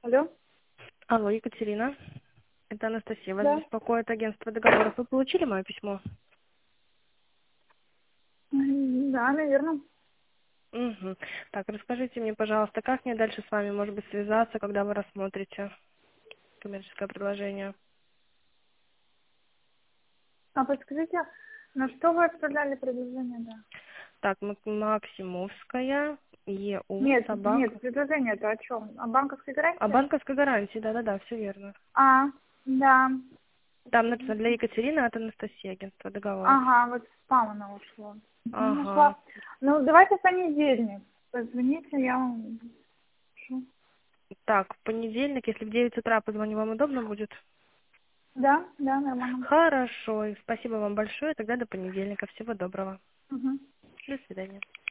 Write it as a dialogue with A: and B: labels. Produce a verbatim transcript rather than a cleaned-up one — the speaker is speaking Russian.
A: Алло?
B: Алло, Екатерина. Это Анастасия. Вас
A: Да.
B: беспокоит агентство договоров. Вы получили мое письмо?
A: М, Да, наверное.
B: Угу. Так, расскажите мне, пожалуйста, как мне дальше с вами, может быть, связаться, когда вы рассмотрите коммерческое предложение?
A: А подскажите, на что вы отправляли предложение, да?
B: Так, Мак- Максимовская, ЕУ,
A: Нет, нет,
B: собака.
A: предложение-то о чем? О банковской
B: А
A: гарантии?
B: банковской гарантии, да-да-да, все верно.
A: А, да.
B: Там написано для Екатерины от Анастасии, агентство договоров.
A: Ага, вот в спам она ушла. Мгм,
B: Ага.
A: нашла. Ну, давайте в понедельник. Позвоните, я вам напишу.
B: Так, в понедельник, если в девять утра позвоню, вам удобно будет?
A: Да, да, нормально.
B: Хорошо, и спасибо вам большое. Тогда до понедельника. Всего доброго.
A: Угу.
B: До свидания.